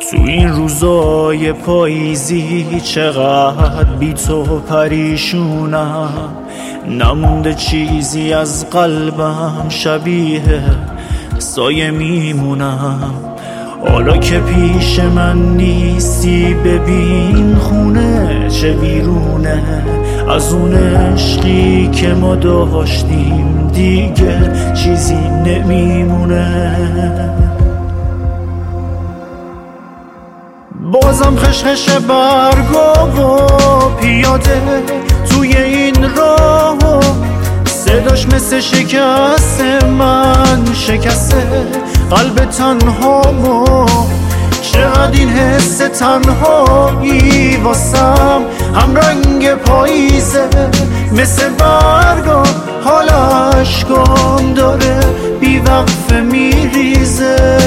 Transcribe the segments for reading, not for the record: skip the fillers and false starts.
تو این روزای پاییزی چقدر بی تو پریشونم، نمونده چیزی از قلبم، شبیه سایه میمونم. حالا که پیش من نیستی ببین خونه چه ویرونه، از اون عشقی که ما داشتیم دیگه چیزی نمیمونه. بازم خشخش برگا و پیاده توی این راه، صداش مثل شکست من شکسته قلب تنهامو. چقدر این حس تنهایی واسم هم رنگ پاییزه، مثل برگا حال اشکام داره بی وقفه میریزه.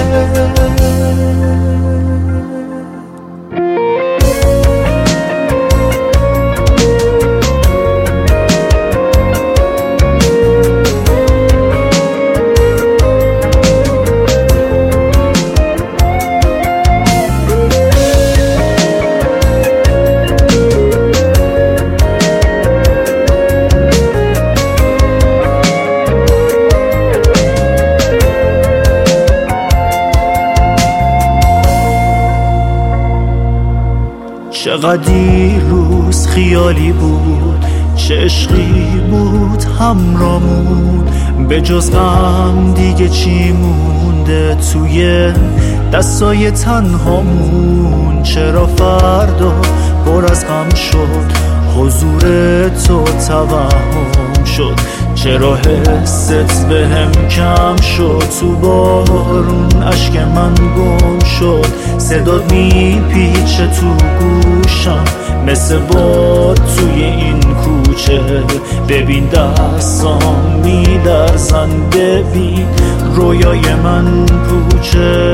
چقدر دیروز خیالی بود، چه عشقی بود همرامون، به جز غم دیگه چی مونده توی دستای تنهامون. چرا فردا پر از غم شد، حضور تو توهم شد، چرا حست بهم کم شد، تو بارون اشک من گم شد، صدات میپیچه تو گوشم مثل باد توی این کوچه. ببین دستام میلرزن، ببین رویای من پوچه.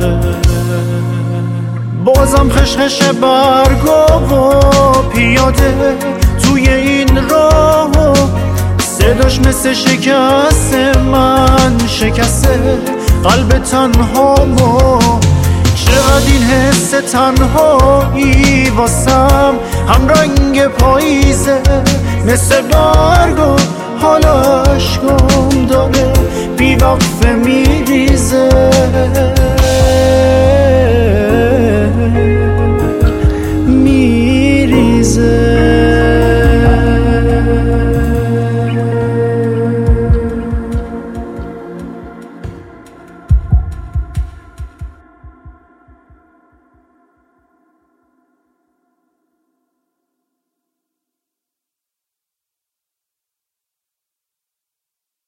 بازم خشخش برگا و پیاده توی این راه، صداش مثل شکست من شکسته قلب تنهامو. چقدر این حس تنهایی واسم هم رنگ پاییزه، مثل برگا حال اشکام داره بی وقفه میریزه. میریزه